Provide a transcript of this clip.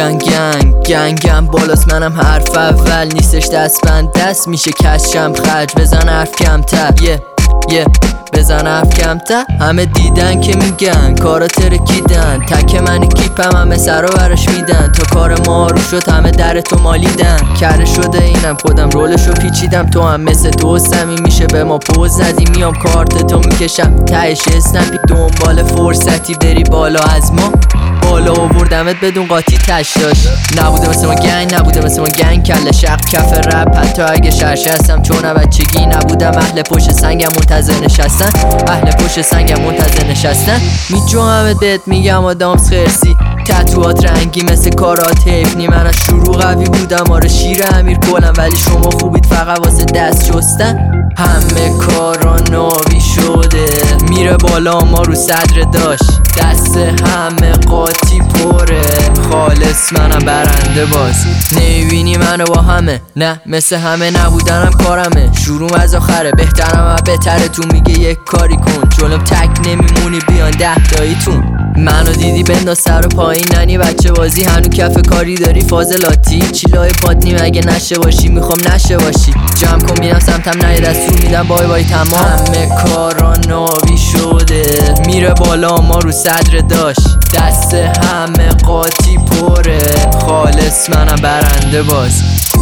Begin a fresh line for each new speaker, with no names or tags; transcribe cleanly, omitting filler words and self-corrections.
گنگم بالاست، منم حرف اول نیستش دستبند دست میشه کشم خرج بزن حرف کمتر بزن حرف کمتر. همه دیدن که میگن کارا ترکیدن، تک من کیپم همه سر و برش میدن، تا کار ما رو شد همه در تو مالیدن. کره شده اینم خودم رولشو پیچیدم، تو هم مثل دوستمی میشه به ما پوز زدی، میام کارت تو میکشم تهش اسنپی، دنبال فرصتی بری بالا از ما بالا آوردمت بدون قاطی تش داشت. نبوده مثل ما گنگ، نبوده مثل ما گنگ کله شق کف رپ، حتی اگه شرشه هستم چون بچگی نبودم اهل پشت سنگم منتظر نشستن، اهل پشت سنگم منتظر نشستن. میجوامت بهت میگم آدامس خرسی، تتوات رنگی مثل کارات حیفنی، من از شروع قوی بودم آره شیر امیر کلم، ولی شما خوبید فقط واسه دست شستن. همه کارا ناوی شده میره بالا ما رو صدر داشت، دست همه قاطی پره خالص منم برنده باز. نمیبینی منو با همه نه مثل همه نبودنم کارمه، شروع از آخره بهترم و بهتره، تو میگه یک کاری کن جلوم تک نمیمونی بیان 10 تاییتون. منو دیدی بنداز سر و پایین ننی بچه بازی، هنو کف کاری داری فاضلاتی چیلای پاتنی مگه نشه باشی، میخوام نشه باشی جمع کن میرم سمتم نه دستور میدم بای بای تمام. همه کارا ناوی شده میره بالا ما رو صدر داشت، دست همه قاطی پره خالص منم برنده باز.